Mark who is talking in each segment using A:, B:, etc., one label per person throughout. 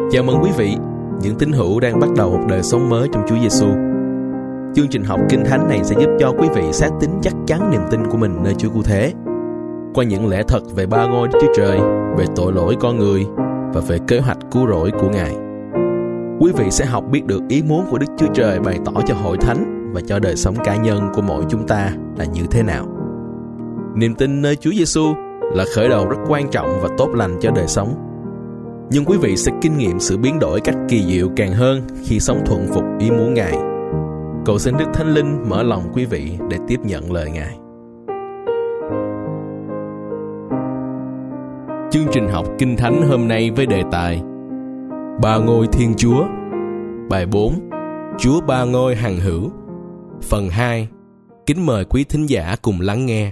A: Chào mừng quý vị, những tín hữu đang bắt đầu một đời sống mới trong Chúa Giêsu. Chương trình học Kinh Thánh này sẽ giúp cho quý vị xác tín chắc chắn niềm tin của mình nơi Chúa Cứu Thế, qua những lẽ thật về ba ngôi Đức Chúa Trời, về tội lỗi con người và về kế hoạch cứu rỗi của Ngài. Quý vị sẽ học biết được ý muốn của Đức Chúa Trời bày tỏ cho hội thánh và cho đời sống cá nhân của mỗi chúng ta là như thế nào. Niềm tin nơi Chúa Giêsu là khởi đầu rất quan trọng và tốt lành cho đời sống. Nhưng quý vị sẽ kinh nghiệm sự biến đổi cách kỳ diệu càng hơn khi sống thuận phục ý muốn Ngài. Cầu xin Đức Thánh Linh mở lòng quý vị để tiếp nhận lời Ngài. Chương trình học Kinh Thánh hôm nay với đề tài Ba ngôi Thiên Chúa. Bài 4, Chúa ba ngôi hằng hữu. Phần 2, kính mời quý thính giả cùng lắng nghe.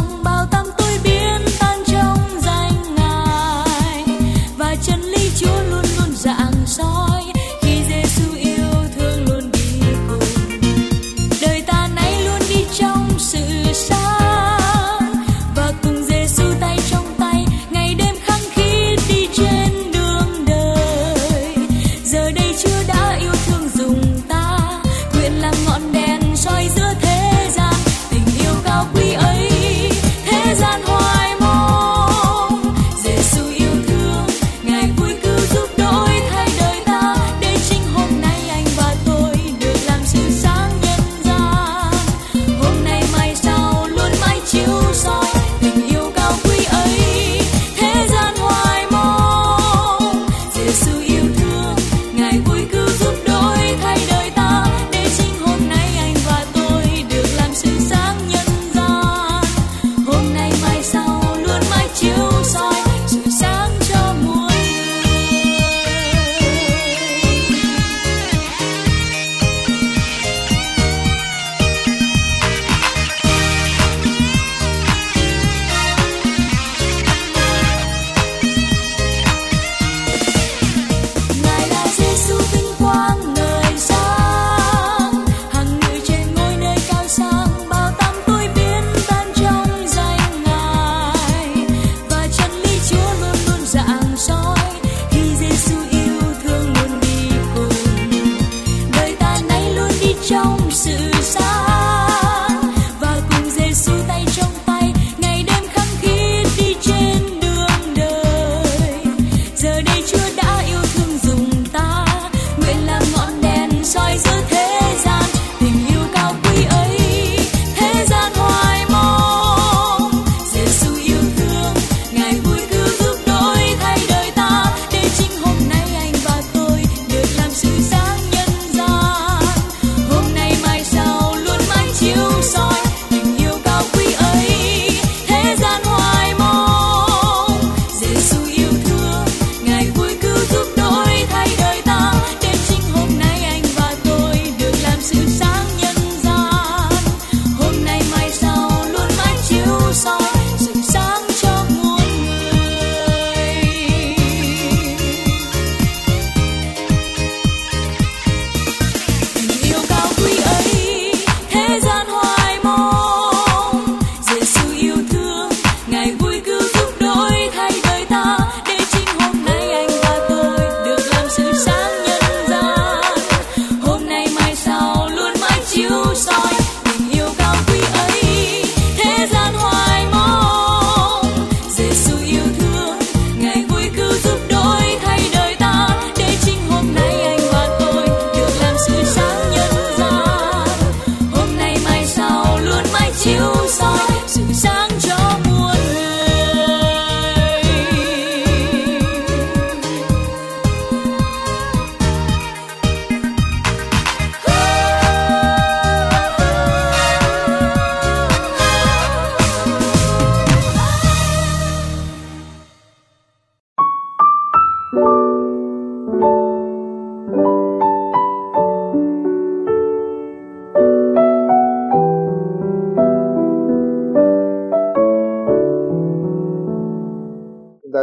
B: Chúa luôn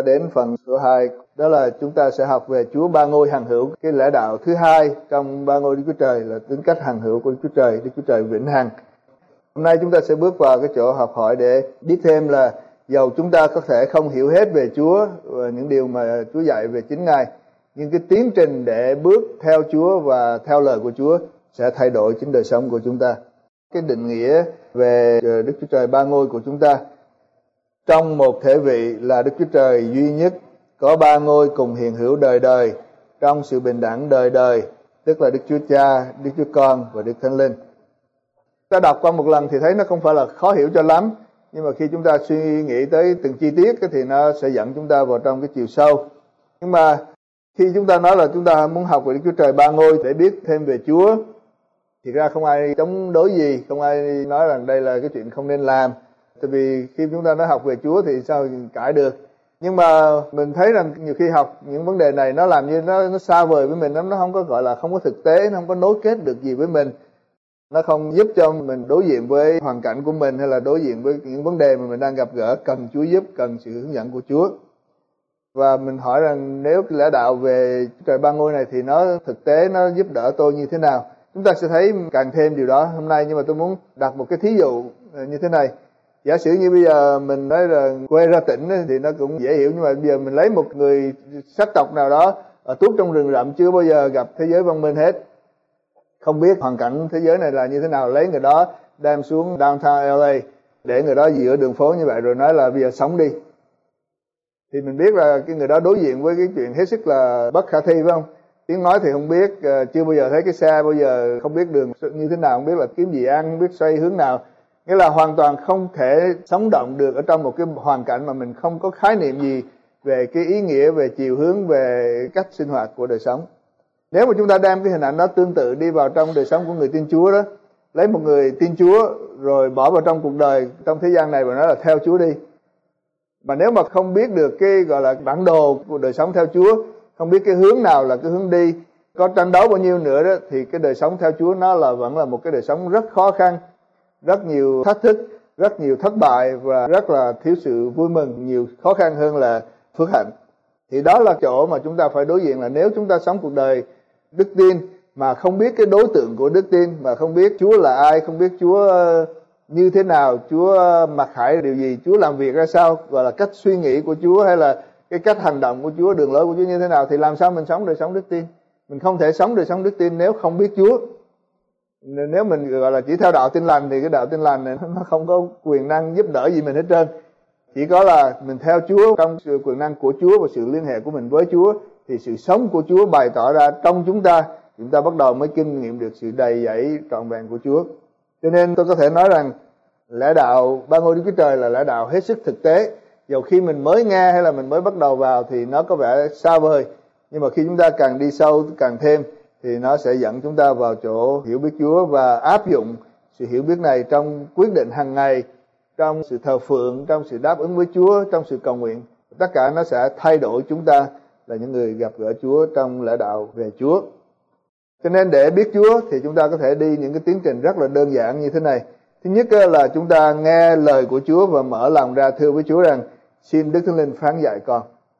B: đến phần số 2, đó là chúng ta sẽ học về Chúa Ba Ngôi Hằng Hữu, cái lẽ đạo thứ hai trong Ba Ngôi Đức Chúa Trời là tính cách hằng hữu của Đức Chúa Trời vĩnh hằng. Hôm nay chúng ta sẽ bước vào cái chỗ học hỏi để biết thêm là dầu chúng ta có thể không hiểu hết về Chúa và những điều mà Chúa dạy về chính Ngài, nhưng cái tiến trình để bước theo Chúa và theo lời của Chúa sẽ thay đổi chính đời sống của chúng ta. Cái định nghĩa về Đức Chúa Trời Ba Ngôi của chúng ta: trong một thể vị là Đức Chúa Trời duy nhất, có ba ngôi cùng hiện hữu đời đời, trong sự bình đẳng đời đời, tức là Đức Chúa Cha, Đức Chúa Con và Đức Thánh Linh. Ta đọc qua một lần thì thấy nó không phải là khó hiểu cho lắm, nhưng mà khi chúng ta suy nghĩ tới từng chi tiết thì nó sẽ dẫn chúng ta vào trong cái chiều sâu. Nhưng mà khi chúng ta nói là chúng ta muốn học về Đức Chúa Trời Ba Ngôi để biết thêm về Chúa, thì ra không ai chống đối gì, không ai nói rằng đây là cái chuyện không nên làm. Tại vì khi chúng ta nói học về Chúa thì sao cãi được. Nhưng mà mình thấy rằng nhiều khi học những vấn đề này nó làm như nó xa vời với mình, nó không có gọi là không có thực tế, nó không có nối kết được gì với mình. Nó không giúp cho mình đối diện với hoàn cảnh của mình hay là đối diện với những vấn đề mà mình đang gặp gỡ, cần Chúa giúp, cần sự hướng dẫn của Chúa. Và mình hỏi rằng nếu cái lẽ đạo về Trời Ba Ngôi này thì nó thực tế, nó giúp đỡ tôi như thế nào? Chúng ta sẽ thấy càng thêm điều đó hôm nay, nhưng mà tôi muốn đặt một cái thí dụ như thế này. Giả sử như bây giờ mình nói là quê ra tỉnh thì nó cũng dễ hiểu, nhưng mà bây giờ mình lấy một người sắc tộc nào đó ở tuốt trong rừng rậm, chưa bao giờ gặp thế giới văn minh hết, không biết hoàn cảnh thế giới này là như thế nào, lấy người đó đem xuống downtown LA, để người đó giữa đường phố như vậy rồi nói là bây giờ sống đi, thì mình biết là cái người đó đối diện với cái chuyện hết sức là bất khả thi, phải không? Tiếng nói thì không biết, chưa bao giờ thấy cái xe, bao giờ không biết đường như thế nào, không biết là kiếm gì ăn, không biết xoay hướng nào. Nghĩa là hoàn toàn không thể sống động được ở trong một cái hoàn cảnh mà mình không có khái niệm gì về cái ý nghĩa, về chiều hướng, về cách sinh hoạt của đời sống. Nếu mà chúng ta đem cái hình ảnh đó tương tự đi vào trong đời sống của người tin Chúa đó, lấy một người tin Chúa rồi bỏ vào trong cuộc đời, trong thế gian này và nói là theo Chúa đi. Mà nếu mà không biết được cái gọi là bản đồ của đời sống theo Chúa, không biết cái hướng nào là cái hướng đi, có tranh đấu bao nhiêu nữa đó, thì cái đời sống theo Chúa nó vẫn là một cái đời sống rất khó khăn, rất nhiều thách thức, rất nhiều thất bại và rất là thiếu sự vui mừng, nhiều khó khăn hơn là phước hạnh. Thì đó là chỗ mà chúng ta phải đối diện, là nếu chúng ta sống cuộc đời đức tin mà không biết cái đối tượng của đức tin, mà không biết Chúa là ai, không biết Chúa như thế nào, Chúa mặc khải điều gì, Chúa làm việc ra sao, gọi là cách suy nghĩ của Chúa hay là cái cách hành động của Chúa, đường lối của Chúa như thế nào, thì làm sao mình sống đời sống đức tin? Mình không thể sống đời sống đức tin nếu không biết Chúa. Nếu mình gọi là chỉ theo đạo Tin Lành thì cái đạo Tin Lành này nó không có quyền năng giúp đỡ gì mình hết trơn. Chỉ có là mình theo Chúa, trong sự quyền năng của Chúa và sự liên hệ của mình với Chúa, thì sự sống của Chúa bày tỏ ra trong chúng ta bắt đầu mới kinh nghiệm được sự đầy dẫy trọn vẹn của Chúa. Cho nên tôi có thể nói rằng lẽ đạo Ba Ngôi Đức Chúa Trời là lẽ đạo hết sức thực tế. Dầu khi mình mới nghe hay là mình mới bắt đầu vào thì nó có vẻ xa vời, nhưng mà khi chúng ta càng đi sâu, càng thêm, thì nó sẽ dẫn chúng ta vào chỗ hiểu biết Chúa và áp dụng sự hiểu biết này trong quyết định hàng ngày, trong sự thờ phượng, trong sự đáp ứng với Chúa, trong sự cầu nguyện. Tất cả nó sẽ thay đổi chúng ta là những người gặp gỡ Chúa trong lẽ đạo về Chúa. Cho nên để biết Chúa thì chúng ta có thể đi những cái tiến trình rất là đơn giản như thế này. Thứ nhất là chúng ta nghe lời của Chúa và mở lòng ra thưa với Chúa rằng xin Đức Thánh Linh phán dạy con.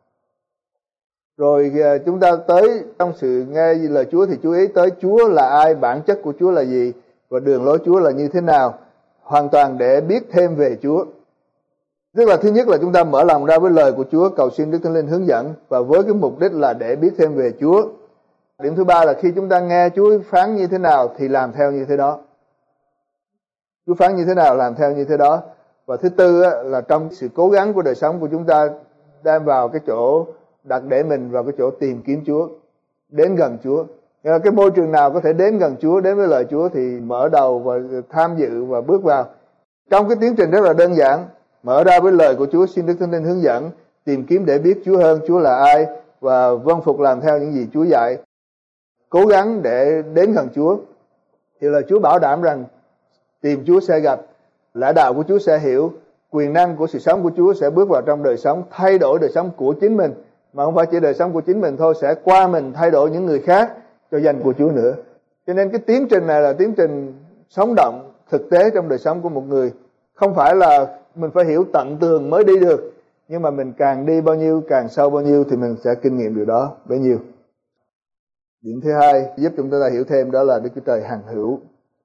B: Rồi chúng ta tới trong sự nghe lời Chúa thì chú ý tới Chúa là ai, bản chất của Chúa là gì và đường lối Chúa là như thế nào, hoàn toàn để biết thêm về Chúa. Tức là thứ nhất là chúng ta mở lòng ra với lời của Chúa, cầu xin Đức Thánh Linh hướng dẫn, và với cái mục đích là để biết thêm về Chúa. Điểm thứ ba là khi chúng ta nghe Chúa phán như thế nào thì làm theo như thế đó. Chúa phán như thế nào làm theo như thế đó. Và thứ tư là trong sự cố gắng của đời sống của chúng ta đem vào cái chỗ đặt để mình vào cái chỗ tìm kiếm Chúa, đến gần Chúa. Cái môi trường nào có thể đến gần Chúa, đến với lời Chúa thì mở đầu và tham dự và bước vào. Trong cái tiến trình rất là đơn giản, mở ra với lời của Chúa, xin Đức Thánh Linh hướng dẫn, tìm kiếm để biết Chúa hơn, Chúa là ai, và vâng phục làm theo những gì Chúa dạy. Cố gắng để đến gần Chúa, thì lời Chúa bảo đảm rằng tìm Chúa sẽ gặp, lẽ đạo của Chúa sẽ hiểu, quyền năng của sự sống của Chúa sẽ bước vào trong đời sống, thay đổi đời sống của chính mình, mà không phải chỉ đời sống của chính mình thôi, sẽ qua mình thay đổi những người khác cho danh của Chúa nữa. Cho nên cái tiến trình này là tiến trình sống động, thực tế trong đời sống của một người. Không phải là mình phải hiểu tận tường mới đi được, Nhưng mà mình càng đi bao nhiêu, càng sâu bao nhiêu thì mình sẽ kinh nghiệm điều đó bấy nhiêu. Điểm thứ hai giúp chúng ta hiểu thêm đó là Đức Chúa Trời hằng hữu.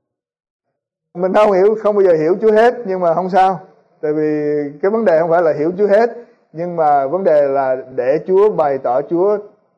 B: Mình không bao giờ hiểu Chúa hết, nhưng mà không sao. Tại vì cái vấn đề không phải là hiểu Chúa hết, nhưng mà vấn đề là để Chúa bày tỏ Chúa,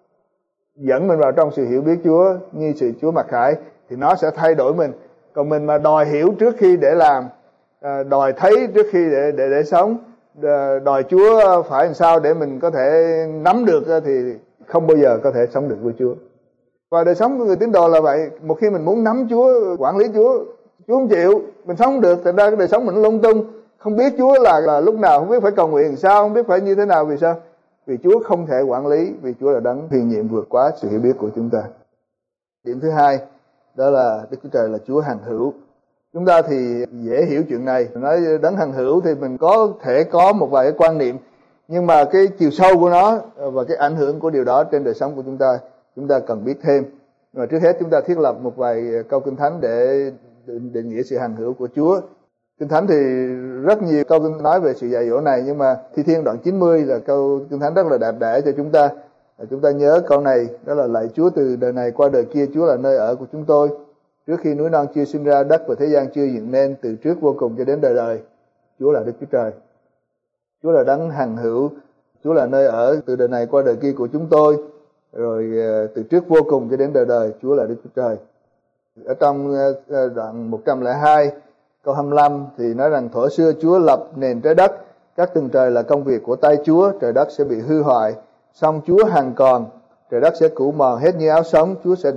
B: dẫn mình vào trong sự hiểu biết Chúa như sự Chúa mặc khải, thì nó sẽ thay đổi mình. Còn mình mà đòi hiểu trước khi để làm, đòi thấy trước khi để sống, đòi Chúa phải làm sao để mình có thể nắm được, thì không bao giờ có thể sống được với Chúa. Và đời sống của người tín đồ là vậy. Một khi mình muốn nắm Chúa, quản lý Chúa không chịu, mình sống không được. Thành ra cái đời sống mình lung tung, không biết Chúa là lúc nào, không biết phải cầu nguyện sao, không biết phải như thế nào. Vì sao? Vì Chúa không thể quản lý, vì Chúa là đấng huyền nhiệm vượt quá sự hiểu biết của chúng ta. Điểm thứ hai đó là Đức Chúa Trời là Chúa hằng hữu. Chúng ta thì dễ hiểu chuyện này, nói đấng hằng hữu thì mình có thể có một vài cái quan niệm, nhưng mà cái chiều sâu của nó và cái ảnh hưởng của điều đó trên đời sống của chúng ta cần biết thêm. Mà trước hết chúng ta thiết lập một vài câu Kinh Thánh để định nghĩa sự hằng hữu của Chúa. Kinh Thánh thì rất nhiều câu nói về sự dạy dỗ này, nhưng mà Thi Thiên đoạn 90 là câu Kinh Thánh rất là đẹp đẽ cho chúng ta. Chúng ta nhớ câu này, đó là: lạy Chúa, từ đời này qua đời kia, Chúa là nơi ở của chúng tôi. Trước khi núi non chưa sinh ra, đất và thế gian chưa dựng nên, từ trước vô cùng cho đến đời đời, Chúa là Đức Chúa Trời. Chúa là đấng hằng hữu, Chúa là nơi ở từ đời này qua đời kia của chúng tôi. Rồi từ trước vô cùng cho đến đời đời, Chúa là Đức Chúa Trời. Ở trong đoạn 102 câu 25 thì nói rằng: thuở xưa Chúa lập nền trái đất, các tầng trời là công việc của tay Chúa, trời đất sẽ bị hư hoại, song Chúa hằng còn, trời đất sẽ cũ mòn hết như áo sống, Chúa sẽ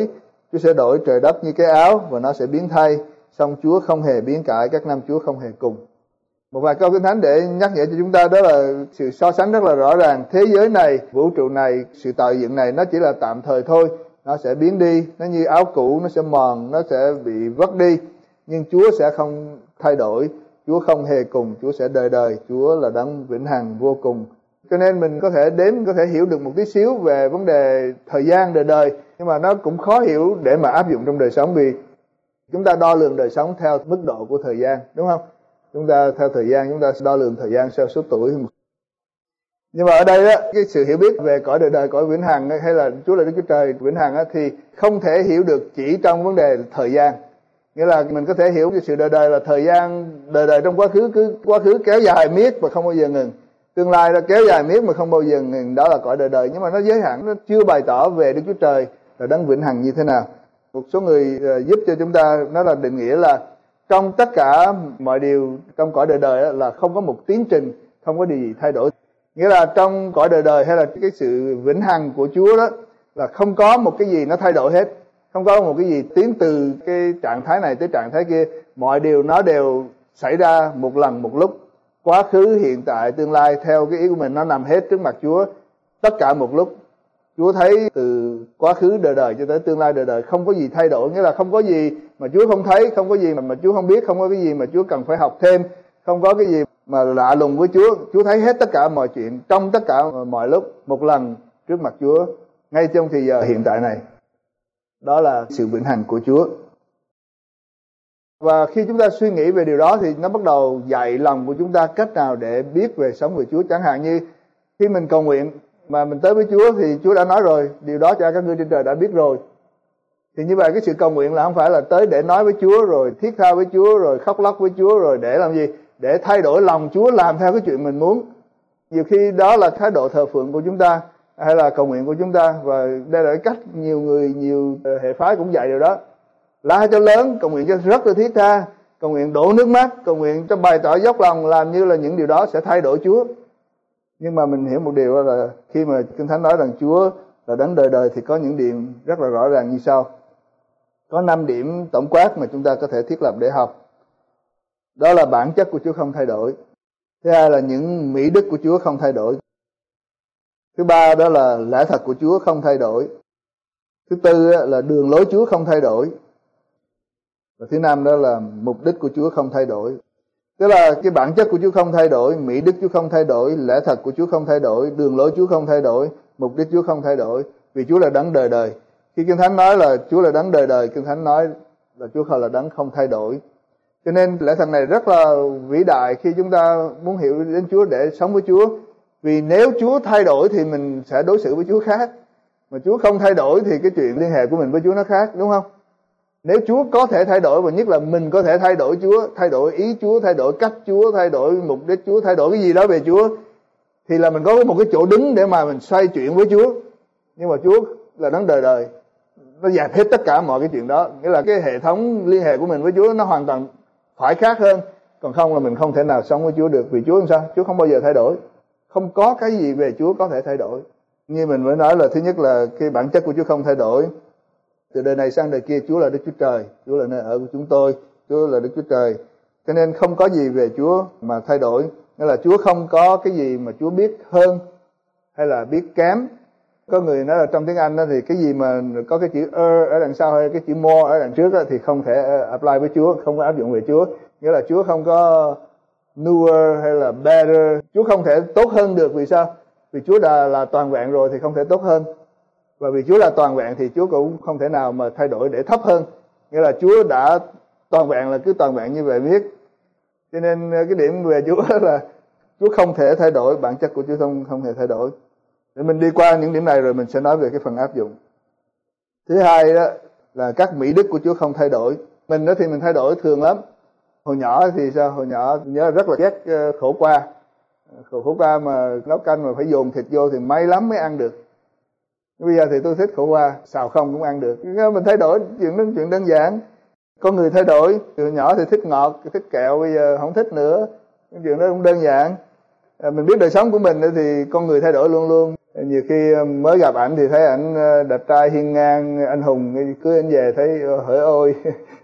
B: đổi trời đất như cái áo và nó sẽ biến thay, song Chúa không hề biến cải, các năm Chúa không hề cùng. Một vài câu Kinh Thánh để nhắc nhở cho chúng ta, đó là sự so sánh rất là rõ ràng. Thế giới này, vũ trụ này, sự tạo dựng này nó chỉ là tạm thời thôi, nó sẽ biến đi, nó như áo cũ, nó sẽ mòn, nó sẽ bị vất đi. Nhưng Chúa sẽ không thay đổi, Chúa không hề cùng, Chúa sẽ đời đời, Chúa là đấng vĩnh hằng vô cùng. Cho nên mình có thể có thể hiểu được một tí xíu về vấn đề thời gian đời đời, nhưng mà nó cũng khó hiểu để mà áp dụng trong đời sống, vì chúng ta đo lường đời sống theo mức độ của thời gian, đúng không? Chúng ta theo thời gian, chúng ta đo lường thời gian theo số tuổi. Nhưng mà ở đây đó, cái sự hiểu biết về cõi đời đời, cõi vĩnh hằng hay là Chúa là Đức Chúa Trời vĩnh hằng á, thì không thể hiểu được chỉ trong vấn đề thời gian. Nghĩa là mình có thể hiểu cái sự đời đời là thời gian đời đời trong quá khứ kéo dài miết mà không bao giờ ngừng, tương lai nó kéo dài miết mà không bao giờ ngừng, đó là cõi đời đời. Nhưng mà nó giới hạn, nó chưa bày tỏ về Đức Chúa Trời là đấng vĩnh hằng như thế nào. Một số người giúp cho chúng ta, nó là định nghĩa là trong tất cả mọi điều trong cõi đời đời là không có một tiến trình, không có điều gì thay đổi. Nghĩa là trong cõi đời đời hay là cái sự vĩnh hằng của Chúa đó là không có một cái gì nó thay đổi hết, không có một cái gì tiến từ cái trạng thái này tới trạng thái kia. Mọi điều nó đều xảy ra một lần một lúc, quá khứ, hiện tại, tương lai, theo cái ý của mình, nó nằm hết trước mặt Chúa, tất cả một lúc. Chúa thấy từ quá khứ đời đời cho tới tương lai đời đời, không có gì thay đổi. Nghĩa là không có gì mà Chúa không thấy, không có gì mà Chúa không biết, không có cái gì mà Chúa cần phải học thêm, không có cái gì mà lạ lùng với Chúa. Chúa thấy hết tất cả mọi chuyện trong tất cả mọi lúc, một lần trước mặt Chúa, ngay trong thời giờ hiện tại này. Đó là sự vĩnh hằng của Chúa. Và khi chúng ta suy nghĩ về điều đó thì nó bắt đầu dạy lòng của chúng ta cách nào để biết về sống với Chúa. Chẳng hạn như khi mình cầu nguyện mà mình tới với Chúa thì Chúa đã nói rồi, điều đó cho các ngươi trên trời đã biết rồi. Thì như vậy cái sự cầu nguyện là không phải là tới để nói với Chúa, rồi thiết tha với Chúa, rồi khóc lóc với Chúa, rồi để làm gì? Để thay đổi lòng Chúa làm theo cái chuyện mình muốn. Nhiều khi đó là thái độ thờ phượng của chúng ta, hay là cầu nguyện của chúng ta. Và đây là cách nhiều hệ phái cũng dạy điều đó. La cho lớn, cầu nguyện cho rất là thiết tha, cầu nguyện đổ nước mắt, cầu nguyện cho bày tỏ dốc lòng, làm như là những điều đó sẽ thay đổi Chúa. Nhưng mà mình hiểu một điều là khi mà Kinh Thánh nói rằng Chúa là đấng đời đời thì có những điểm rất là rõ ràng như sau. Có 5 điểm tổng quát mà chúng ta có thể thiết lập để học. Đó là bản chất của Chúa không thay đổi. Thứ hai là những mỹ đức của Chúa không thay đổi. Thứ ba đó là lẽ thật của Chúa không thay đổi. Thứ tư là đường lối Chúa không thay đổi. Và thứ năm đó là mục đích của Chúa không thay đổi. Tức là cái bản chất của Chúa không thay đổi, mỹ đức Chúa không thay đổi, lẽ thật của Chúa không thay đổi, đường lối Chúa không thay đổi, mục đích Chúa không thay đổi. Vì Chúa là đấng đời đời. Khi Kinh Thánh nói là Chúa là đấng đời đời, Kinh Thánh nói là Chúa là đấng không thay đổi. Cho nên lẽ thật này rất là vĩ đại khi chúng ta muốn hiểu đến Chúa để sống với Chúa. Vì nếu Chúa thay đổi thì mình sẽ đối xử với Chúa khác. Mà Chúa không thay đổi thì cái chuyện liên hệ của mình với Chúa nó khác, đúng không? Nếu Chúa có thể thay đổi, và nhất là mình có thể thay đổi Chúa, thay đổi ý Chúa, thay đổi cách Chúa, thay đổi mục đích Chúa, thay đổi cái gì đó về Chúa, thì là mình có một cái chỗ đứng để mà mình xoay chuyển với Chúa. Nhưng mà Chúa là đấng đời đời, nó dẹp hết tất cả mọi cái chuyện đó. Nghĩa là cái hệ thống liên hệ của mình với Chúa nó hoàn toàn phải khác hơn. Còn không là mình không thể nào sống với Chúa được. Vì Chúa làm sao? Chúa không bao giờ thay đổi. Không có cái gì về Chúa có thể thay đổi. Như mình mới nói là thứ nhất là cái bản chất của Chúa không thay đổi. Từ đời này sang đời kia Chúa là Đức Chúa Trời, Chúa là nơi ở của chúng tôi, Chúa là Đức Chúa Trời. Cho nên không có gì về Chúa mà thay đổi. Nghĩa là Chúa không có cái gì mà Chúa biết hơn hay là biết kém. Có người nói là trong tiếng Anh đó, thì cái gì mà có cái chữ ở đằng sau hay cái chữ more ở đằng trước đó, thì không thể apply với Chúa, không có áp dụng về Chúa. Nghĩa là Chúa không có newer hay là better. Chúa không thể tốt hơn được. Vì sao? Vì Chúa đã là toàn vẹn rồi thì không thể tốt hơn. Và vì Chúa là toàn vẹn thì Chúa cũng không thể nào mà thay đổi để thấp hơn. Nghĩa là Chúa đã toàn vẹn là cứ toàn vẹn như vậy biết. Cho nên cái điểm về Chúa là Chúa không thể thay đổi, bản chất của Chúa không thể thay đổi. Để mình đi qua những điểm này rồi mình sẽ nói về cái phần áp dụng. Thứ hai đó là các mỹ đức của Chúa không thay đổi. Mình đó thì mình thay đổi thường lắm. Hồi nhỏ thì sao? Hồi nhỏ nhớ rất là ghét khổ qua. Khổ qua mà nấu canh mà phải dồn thịt vô thì may lắm mới ăn được. Bây giờ thì tôi thích khổ qua, xào không cũng ăn được. Mình thay đổi chuyện đơn giản. Có người thay đổi, từ nhỏ thì thích ngọt, thích kẹo, bây giờ không thích nữa. Cái chuyện đó cũng đơn giản. Mình biết đời sống của mình thì con người thay đổi luôn luôn. Nhiều khi mới gặp ảnh thì thấy ảnh đẹp trai, hiên ngang, anh hùng, cưới ảnh về thấy hỡi ôi.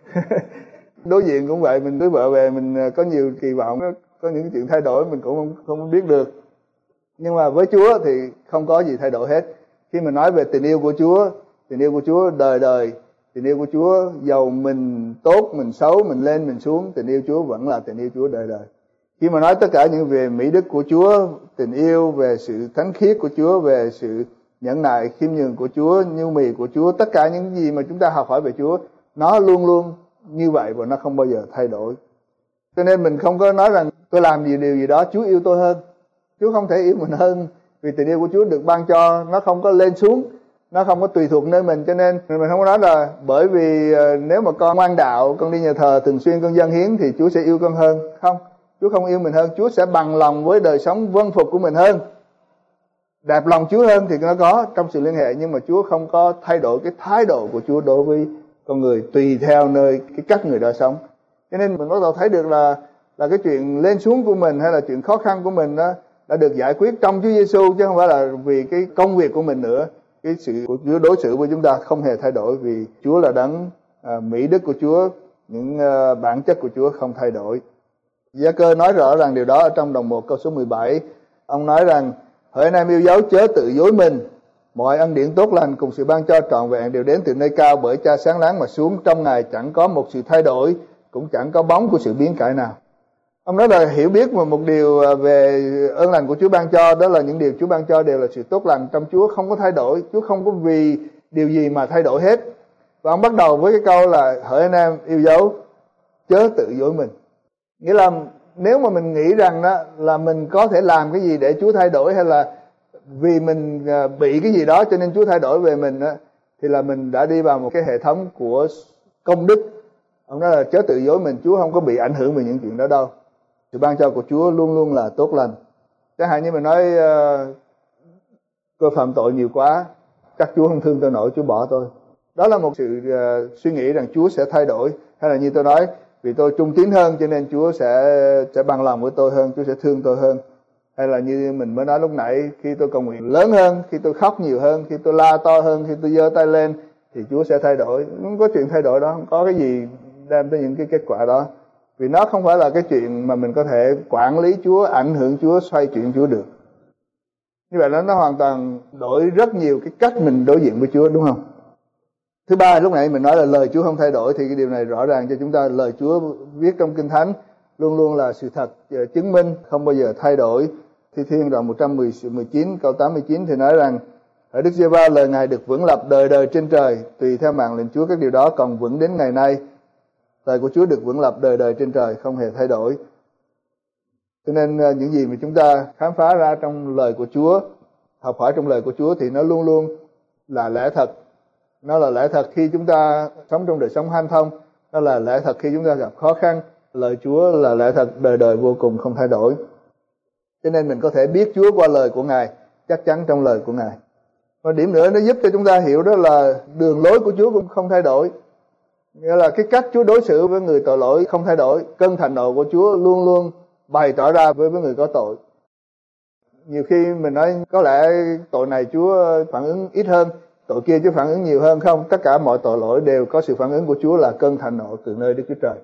B: Đối diện cũng vậy, mình cưới vợ về mình có nhiều kỳ vọng, có những chuyện thay đổi mình cũng không biết được. Nhưng mà với Chúa thì không có gì thay đổi hết. Khi mình nói về tình yêu của Chúa đời đời, tình yêu của Chúa dầu mình tốt, mình xấu, mình lên, mình xuống, tình yêu Chúa vẫn là tình yêu Chúa đời đời. Khi mà nói tất cả những về mỹ đức của Chúa, tình yêu, về sự thánh khiết của Chúa, về sự nhẫn nại, khiêm nhường của Chúa, nhu mì của Chúa, tất cả những gì mà chúng ta học hỏi về Chúa, nó luôn luôn như vậy và nó không bao giờ thay đổi. Cho nên mình không có nói rằng tôi làm điều gì đó Chúa yêu tôi hơn. Chúa không thể yêu mình hơn, vì tình yêu của Chúa được ban cho, nó không có lên xuống, nó không có tùy thuộc nơi mình. Cho nên mình không có nói là bởi vì nếu mà con ngoan đạo, con đi nhà thờ thường xuyên, con dâng hiến thì Chúa sẽ yêu con hơn. Không, Chúa không yêu mình hơn. Chúa sẽ bằng lòng với đời sống vâng phục của mình hơn, đẹp lòng Chúa hơn thì nó có trong sự liên hệ. Nhưng mà Chúa không có thay đổi cái thái độ của Chúa đối với con người tùy theo nơi cái cách người đó sống. Cho nên mình bắt đầu thấy được là cái chuyện lên xuống của mình hay là chuyện khó khăn của mình đó đã được giải quyết trong Chúa Giêsu, chứ không phải là vì cái công việc của mình nữa. Cái sự của Chúa đối xử với chúng ta không hề thay đổi, vì Chúa là đấng mỹ đức của Chúa, những bản chất của Chúa không thay đổi. Gia-cơ nói rõ ràng điều đó ở trong đồng 1 câu số 17. Ông nói rằng: hỡi anh em yêu dấu, chớ tự dối mình, mọi ân điển tốt lành cùng sự ban cho trọn vẹn đều đến từ nơi cao, bởi Cha sáng láng mà xuống, trong Ngài chẳng có một sự thay đổi, cũng chẳng có bóng của sự biến cải nào. Ông nói là hiểu biết một điều về ơn lành của Chúa ban cho, đó là những điều Chúa ban cho đều là sự tốt lành trong Chúa, không có thay đổi. Chúa không có vì điều gì mà thay đổi hết. Và ông bắt đầu với cái câu là: hỡi anh em yêu dấu, chớ tự dối mình. Nghĩa là nếu mà mình nghĩ rằng đó là mình có thể làm cái gì để Chúa thay đổi, hay là vì mình bị cái gì đó cho nên Chúa thay đổi về mình đó, thì là mình đã đi vào một cái hệ thống của công đức. Ông nói là chớ tự dối mình. Chúa không có bị ảnh hưởng về những chuyện đó đâu. Sự ban cho của Chúa luôn luôn là tốt lành. Chẳng hạn như mình nói tôi phạm tội nhiều quá, chắc Chúa không thương tôi nổi, Chúa bỏ tôi. Đó là một sự suy nghĩ rằng Chúa sẽ thay đổi. Hay là như tôi nói, vì tôi trung tín hơn cho nên Chúa sẽ bằng lòng với tôi hơn, Chúa sẽ thương tôi hơn. Hay là như mình mới nói lúc nãy, khi tôi cầu nguyện lớn hơn, khi tôi khóc nhiều hơn, khi tôi la to hơn, khi tôi giơ tay lên thì Chúa sẽ thay đổi. Không có chuyện thay đổi đó, không có cái gì đem tới những cái kết quả đó. Vì nó không phải là cái chuyện mà mình có thể quản lý Chúa, ảnh hưởng Chúa, xoay chuyển Chúa được. Như vậy nó hoàn toàn đổi rất nhiều cái cách mình đối diện với Chúa, đúng không? Thứ ba, lúc nãy mình nói là lời Chúa không thay đổi, thì cái điều này rõ ràng cho chúng ta. Lời Chúa viết trong Kinh Thánh luôn luôn là sự thật, chứng minh, không bao giờ thay đổi. Thi Thiên đoạn 119 câu 89 thì nói rằng: hỡi Đức Giê-hô-va, lời Ngài được vững lập đời đời trên trời, tùy theo mạng lệnh Chúa các điều đó còn vững đến ngày nay. Lời của Chúa được vững lập đời đời trên trời, không hề thay đổi. Cho nên những gì mà chúng ta khám phá ra trong lời của Chúa, học hỏi trong lời của Chúa thì nó luôn luôn là lẽ thật. Nó là lẽ thật khi chúng ta sống trong đời sống hanh thông, nó là lẽ thật khi chúng ta gặp khó khăn. Lời Chúa là lẽ thật đời đời vô cùng không thay đổi. Cho nên mình có thể biết Chúa qua lời của Ngài, chắc chắn trong lời của Ngài. Và điểm nữa nó giúp cho chúng ta hiểu đó là đường lối của Chúa cũng không thay đổi. Nghĩa là cái cách Chúa đối xử với người tội lỗi không thay đổi. Cơn thạnh nộ của Chúa luôn luôn bày tỏ ra với người có tội. Nhiều khi mình nói có lẽ tội này Chúa phản ứng ít hơn, tội kia Chúa phản ứng nhiều hơn. Không, tất cả mọi tội lỗi đều có sự phản ứng của Chúa là cơn thạnh nộ từ nơi Đức Chúa Trời.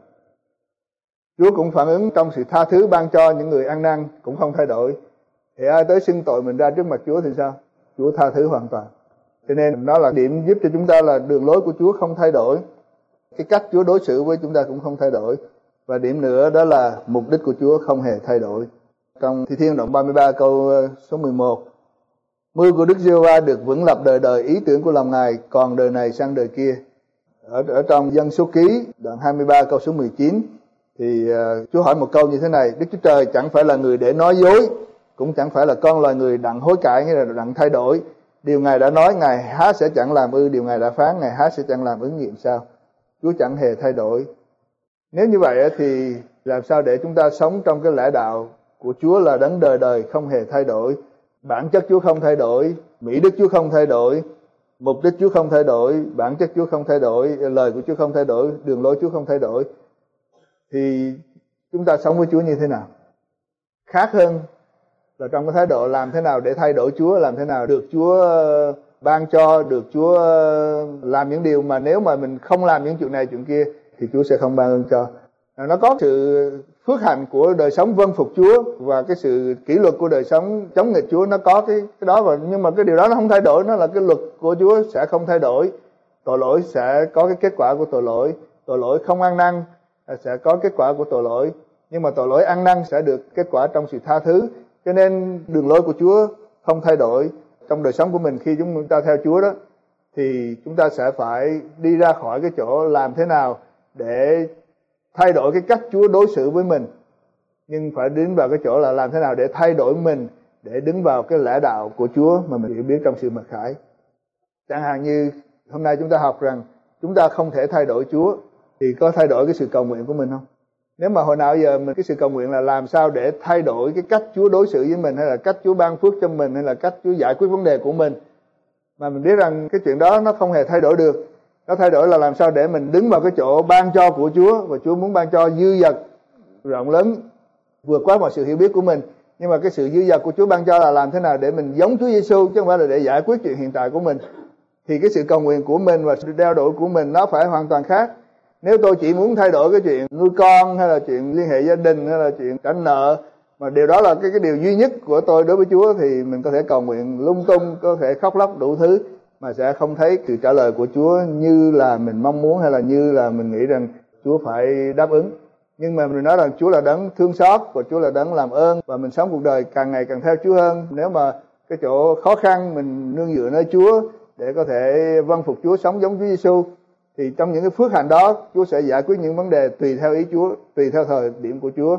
B: Chúa cũng phản ứng trong sự tha thứ ban cho những người ăn năn, cũng không thay đổi. Thì ai tới xưng tội mình ra trước mặt Chúa thì sao? Chúa tha thứ hoàn toàn. Cho nên nó là điểm giúp cho chúng ta là đường lối của Chúa không thay đổi. Cái cách Chúa đối xử với chúng ta cũng không thay đổi. Và điểm nữa đó là mục đích của Chúa không hề thay đổi. Trong Thi Thiên đoạn 33 câu số 11, mưa của Đức Giê-hô-va được vững lập đời đời, ý tưởng của lòng Ngài còn đời này sang đời kia. Ở trong Dân Số Ký đoạn 23 câu số 19 thì Chúa hỏi một câu như thế này: Đức Chúa Trời chẳng phải là người để nói dối, cũng chẳng phải là con loài người đặng hối cải, nghĩa là đặng thay đổi. Điều Ngài đã nói, Ngài há sẽ chẳng làm ư? Điều Ngài đã phán, Ngài há sẽ chẳng làm ứng nghiệm sao? Chúa chẳng hề thay đổi. Nếu như vậy thì làm sao để chúng ta sống trong cái lẽ đạo của Chúa là đấng đời đời không hề thay đổi? Bản chất Chúa không thay đổi, mỹ đức Chúa không thay đổi, mục đích Chúa không thay đổi, bản chất Chúa không thay đổi, lời của Chúa không thay đổi, đường lối Chúa không thay đổi. Thì chúng ta sống với Chúa như thế nào? Khác hơn là trong cái thái độ làm thế nào để thay đổi Chúa, làm thế nào được Chúa ban cho, được Chúa làm những điều mà nếu mà mình không làm những chuyện này chuyện kia thì Chúa sẽ không ban ơn cho. Nó có sự phước hạnh của đời sống vâng phục Chúa và cái sự kỷ luật của đời sống chống nghịch Chúa, nó có cái đó và nhưng mà cái điều đó nó không thay đổi, nó là cái luật của Chúa sẽ không thay đổi. Tội lỗi sẽ có cái kết quả của tội lỗi không ăn năn sẽ có kết quả của tội lỗi, nhưng mà tội lỗi ăn năn sẽ được kết quả trong sự tha thứ. Cho nên đường lối của Chúa không thay đổi. Trong đời sống của mình khi chúng ta theo Chúa đó thì chúng ta sẽ phải đi ra khỏi cái chỗ làm thế nào để thay đổi cái cách Chúa đối xử với mình, nhưng phải đến vào cái chỗ là làm thế nào để thay đổi mình để đứng vào cái lẽ đạo của Chúa mà mình hiểu biết trong sự mặc khải. Chẳng hạn như hôm nay chúng ta học rằng chúng ta không thể thay đổi Chúa, thì có thay đổi cái sự cầu nguyện của mình không? Nếu mà hồi nào giờ mình cái sự cầu nguyện là làm sao để thay đổi cái cách Chúa đối xử với mình, hay là cách Chúa ban phước cho mình, hay là cách Chúa giải quyết vấn đề của mình, mà mình biết rằng cái chuyện đó nó không hề thay đổi được. Nó thay đổi là làm sao để mình đứng vào cái chỗ ban cho của Chúa, và Chúa muốn ban cho dư dật rộng lớn vượt quá mọi sự hiểu biết của mình. Nhưng mà cái sự dư dật của Chúa ban cho là làm thế nào để mình giống Chúa Giêsu, chứ không phải là để giải quyết chuyện hiện tại của mình. Thì cái sự cầu nguyện của mình và sự đeo đổi của mình nó phải hoàn toàn khác. Nếu tôi chỉ muốn thay đổi cái chuyện nuôi con, hay là chuyện liên hệ gia đình, hay là chuyện trả nợ, mà điều đó là cái điều duy nhất của tôi đối với Chúa, thì mình có thể cầu nguyện lung tung, có thể khóc lóc đủ thứ, mà sẽ không thấy sự trả lời của Chúa như là mình mong muốn, hay là như là mình nghĩ rằng Chúa phải đáp ứng. Nhưng mà mình nói rằng Chúa là đấng thương xót, và Chúa là đấng làm ơn, và mình sống cuộc đời càng ngày càng theo Chúa hơn. Nếu mà cái chỗ khó khăn mình nương dựa nơi Chúa để có thể vâng phục Chúa, sống giống Chúa Giêsu, thì trong những cái phước hạnh đó Chúa sẽ giải quyết những vấn đề tùy theo ý Chúa, tùy theo thời điểm của Chúa.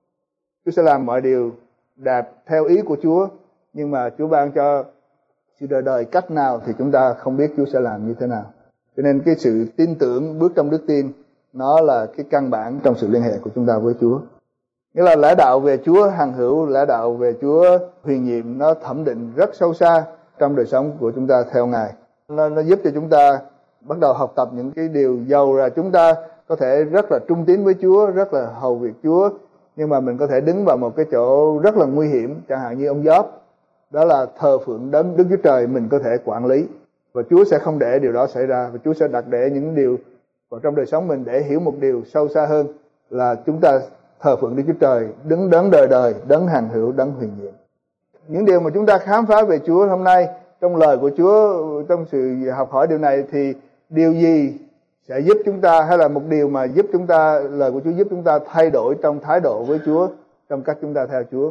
B: Chúa sẽ làm mọi điều đạt theo ý của Chúa, nhưng mà Chúa ban cho sự đời đời cách nào thì chúng ta không biết Chúa sẽ làm như thế nào. Cho nên cái sự tin tưởng, bước trong đức tin, nó là cái căn bản trong sự liên hệ của chúng ta với Chúa. Nghĩa là lẽ đạo về Chúa hằng hữu, lẽ đạo về Chúa huyền nhiệm, nó thẩm định rất sâu xa trong đời sống của chúng ta theo Ngài. Nó giúp cho chúng ta bắt đầu học tập những cái điều giàu là chúng ta có thể rất là trung tín với Chúa, rất là hầu việc Chúa, nhưng mà mình có thể đứng vào một cái chỗ rất là nguy hiểm, chẳng hạn như ông Gióp, đó là thờ phượng đấng Đức Chúa Trời mình có thể quản lý, và Chúa sẽ không để điều đó xảy ra, và Chúa sẽ đặt để những điều vào trong đời sống mình để hiểu một điều sâu xa hơn là chúng ta thờ phượng Đức Chúa Trời, đứng đấng đời đời, đấng hằng hữu, đấng huyền nhiệm. Những điều mà chúng ta khám phá về Chúa hôm nay trong lời của Chúa, trong sự học hỏi điều này, thì điều gì sẽ giúp chúng ta, hay là một điều mà giúp chúng ta, lời của Chúa giúp chúng ta thay đổi trong thái độ với Chúa, trong cách chúng ta theo Chúa.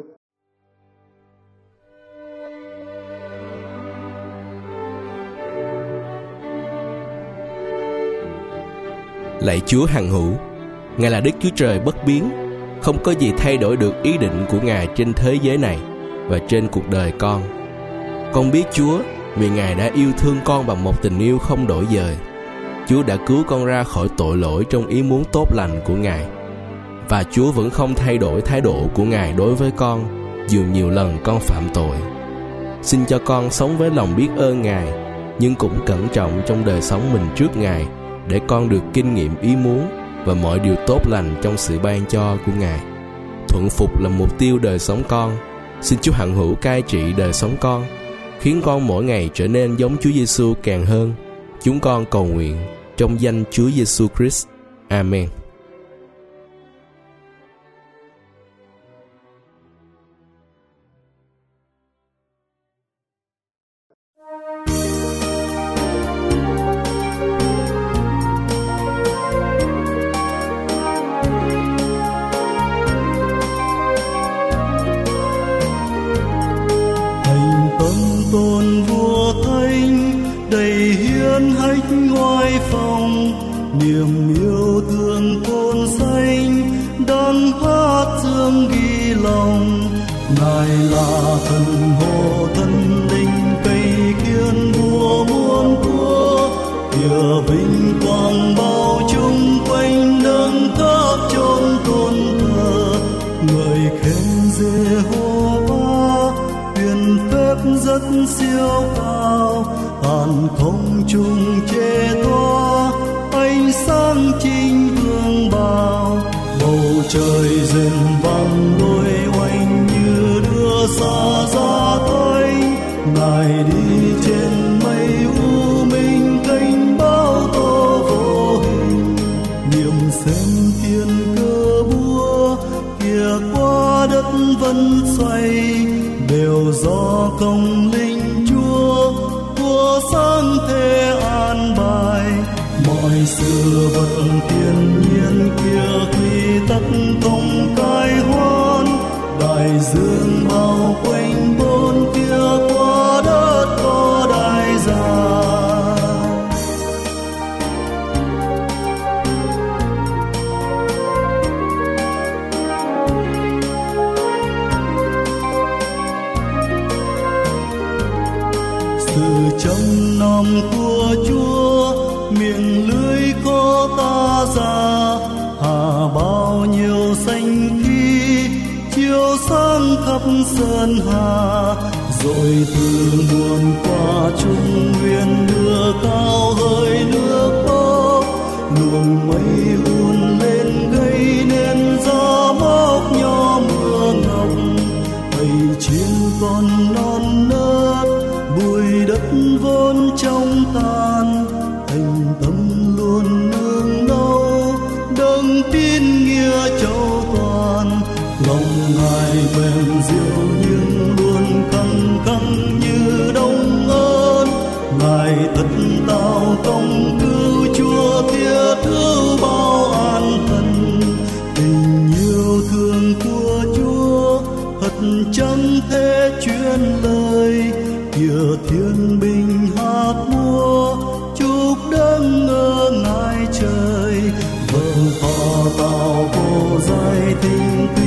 A: Lạy Chúa hằng hữu, Ngài là Đức Chúa Trời bất biến. Không có gì thay đổi được ý định của Ngài trên thế giới này và trên cuộc đời con. Con biết Chúa vì Ngài đã yêu thương con bằng một tình yêu không đổi dời. Chúa đã cứu con ra khỏi tội lỗi trong ý muốn tốt lành của Ngài. Và Chúa vẫn không thay đổi thái độ của Ngài đối với con, dù nhiều lần con phạm tội. Xin cho con sống với lòng biết ơn Ngài, nhưng cũng cẩn trọng trong đời sống mình trước Ngài, để con được kinh nghiệm ý muốn và mọi điều tốt lành trong sự ban cho của Ngài. Thuận phục là mục tiêu đời sống con. Xin Chúa hằng hữu cai trị đời sống con, khiến con mỗi ngày trở nên giống Chúa Giêsu càng hơn. Chúng con cầu nguyện trong danh Chúa Giêsu Christ. Amen.
C: Tôn vua thánh đầy hiến hách ngoại phong, niềm yêu thương tôn danh đang hát dương ghi lòng. Ngài là thần hộ thần linh cây kiên vua muôn vua, kìa vinh quang bao chung quanh nâng tháp chốn tôn thờ. Người khen Giê-hô-va quyền phép rất siêu cao, hàn không trung che toa ánh sáng chính vương bao. Bầu trời rền vang lôi oanh như đưa xa ra thánh. Ngài đi trên mây u minh cánh bao tố vô hình, niềm xem thiên cơ búa kìa qua đất vẫn xoay. Đều do công linh Chúa của sáng thế an bài, mọi sự vật thiên nhiên kia khi tất không cai hoan. Đại dương bao quanh bốn phía qua đất có đại giang. Sự trong nom của Chúa miệng lưỡi có ta ra, hà bao nhiêu xanh khí chiếu sáng khắp sơn hà. Rồi từ nguồn qua trung nguyên đưa cao hơi nước bốc, luồng mây un lên gây nên gió móc nhỏ mưa ngọc. Bầy chiên con non nớt bụi đất vốn trong tan, thành tâm luôn nương đau đấng tin nghĩa châu toàn. Lòng Ngài bền diệu nhưng luôn khăng khăng như đông ơn. Ngài thật tạo công cứu Chúa thiết hữu bao an thần. Tình yêu thương của Chúa thật chẳng thể truyền lời, kìa thiên binh hát múa chúc đấng ở ngai trời. Vâng thọ tạo vô giai thinh